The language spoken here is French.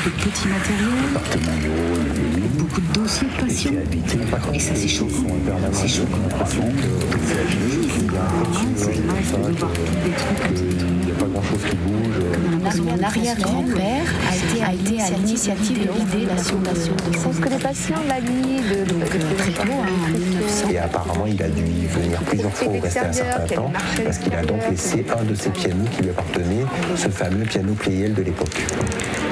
beaucoup de petits matériels, beaucoup de dossiers de patients. Et ça, c'est choquant. C'est choquant. Il n'y a pas grand-chose qui bouge. Mon arrière-grand-père a été à l'initiative de l'idée de la fondation. C'est ce que les patients valident. Très tôt, en 1900. Et apparemment, il a dû y venir plusieurs fois au rester un certain temps, parce qu'il a donc laissé un de ses pianos qui lui appartenait, ce fameux piano Pleyel de l'époque.